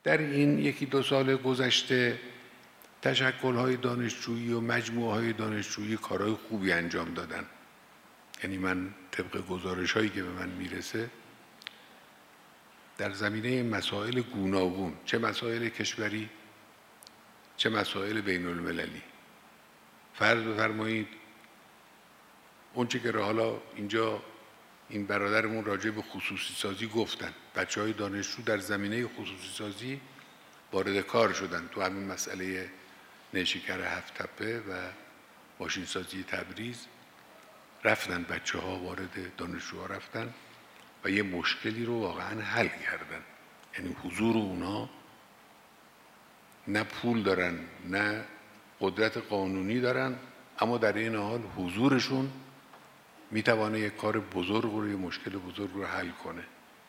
در این یکی دو سال گذشته تشکل‌های دانشجویی و مجموعه‌های دانشجویی کارهای خوبی انجام دادن. یعنی من طبق گزارش‌هایی که به من میرسه در زمینه مسائل گوناگون، چه مسائل کشوری چه مسائل بین المللی، فرض بفرمایید اونچه که حالا اینجا این برادرمون راجع به خصوصی سازی گفتن، بچه‌های دانشجو در زمینه خصوصی سازی وارد کار شدن. تو همین مسئله نیشکر هفت تپه و ماشین سازی تبریز رفتن، بچه‌ها وارد دانشجوها رفتن و یه مشکلی رو واقعا حل کردن. یعنی حضور اونها، نه پول دارن نه قدرت قانونی دارن، اما در این حال حضورشون میتوانه یک کار بزرگ رو، یک مشکل بزرگ رو حل کنه.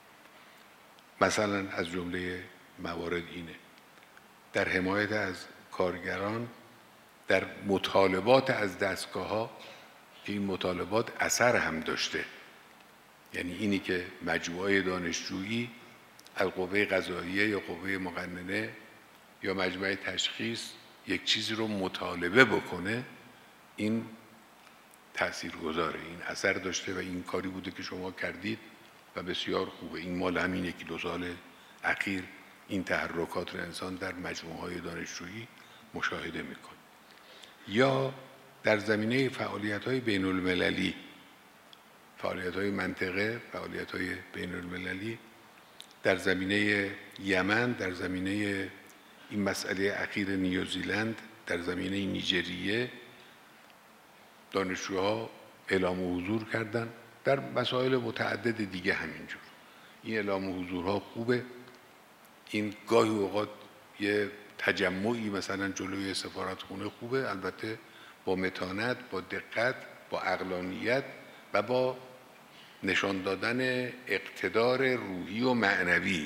مثلا از جمله موارد اینه در حمایت از کارگران، در مطالبات از دستگاه‌ها که این مطالبات اثر هم داشته. یعنی اینی که مجموعه دانشجویی از قوه قضاییه یا قوه مقننه یا مجمع تشخیص یک چیزی رو مطالبه بکنه، این تاثیرگذاره، این اثر داشته و این کاری بوده که شما کردید و بسیار خوبه. این مال همین یکی دو سال اخیر این تحرکات رو انسان در مجموعه‌های دانشجویی مشاهده میکنه. یا در زمینه فعالیت‌های بین المللی، فعالیت‌های منطقه، فعالیت‌های بین المللی در زمینه یمن، در زمینه این مسئله اخیر نیوزیلند، در زمینه نیجریه دانشجوها اعلام حضور کردن، در مسائل متعدد دیگه همینجور. این اعلام حضورها خوبه. این گاهی اوقات یه تجمعی مثلا جلوی سفارتخونه خوبه، البته با متانت، با دقت، با عقلانیت و با نشان دادن اقتدار روحی و معنوی.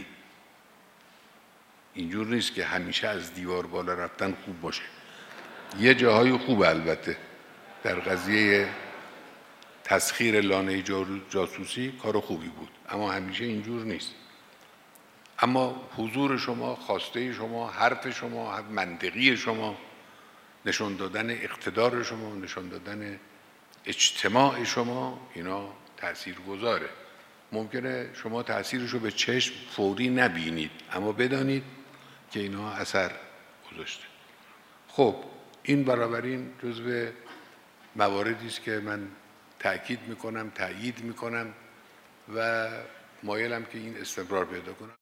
اینجور نیست که همیشه از دیوار بالا رفتن خوب باشه. یه جاهای خوب البته در قضیه تسخیر لانه جاسوسی کار خوبی بود، اما همیشه اینجور نیست. اما حضور شما، خواسته شما، حرف شما، منطقی شما، نشان دادن اقتدار شما، نشان دادن اجتماع شما، اینا تأثیر گذاره. ممکنه شما تأثیرش رو به چشم فوری نبینید، اما بدانید که اینا اثر گذاشته. خب این بنابراین جزو مواردی است که من تأکید میکنم، تأیید میکنم و مایلم که این استمرار پیدا کنم.